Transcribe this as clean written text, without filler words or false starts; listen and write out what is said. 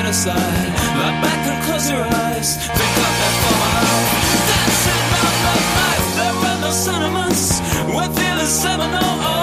aside. Lie back and close your eyes. Pick up that phone. Dancing on the night. There are no sentiments. We're feeling seminal.